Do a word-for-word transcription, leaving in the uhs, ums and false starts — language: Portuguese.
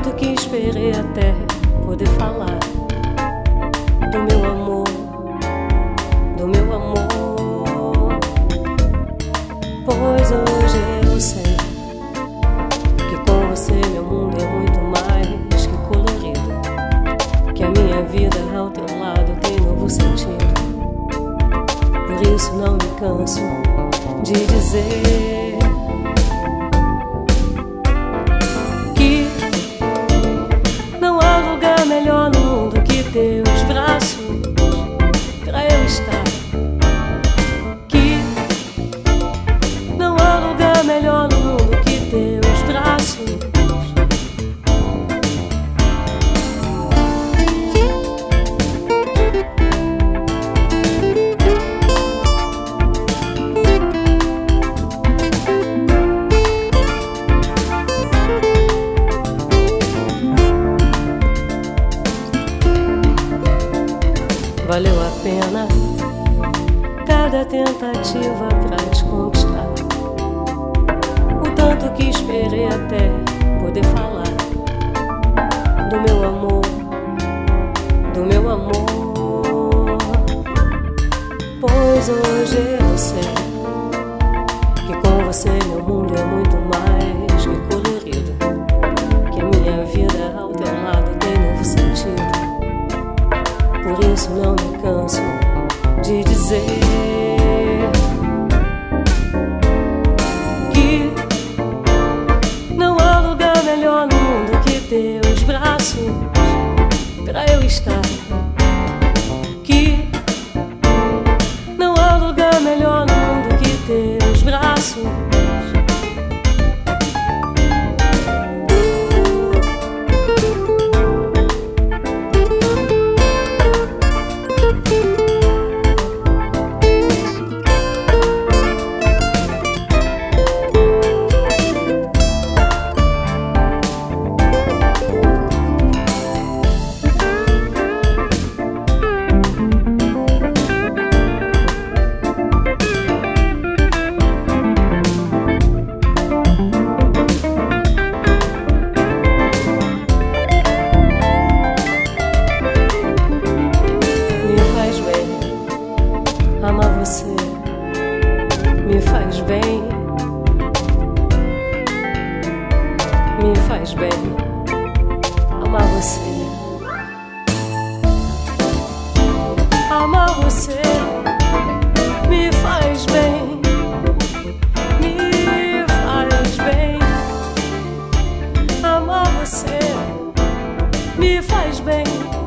tanto que esperei até poder falar do meu amor, do meu amor. Pois hoje eu sei que com você meu mundo é muito mais que colorido, que a minha vida ao teu lado tem novo sentido. Por isso não me canso de dizer que não há lugar melhor no mundo que teus braços pra eu estar. Que não há lugar melhor no mundo que teus braços. Valeu a pena cada tentativa pra te conquistar, o tanto que esperei até poder falar do meu amor, do meu amor. Pois hoje eu sei que com você meu mundo é muito mais que colorido, que a minha vida ao teu lado tem novo sentido. Por isso não me canso de dizer que não há lugar melhor no mundo que teus braços pra eu estar. Que não há lugar melhor no mundo que teus braços. Amar você me faz bem, me faz bem. Amar você, amar você me faz bem, me faz bem. Amar você me faz bem.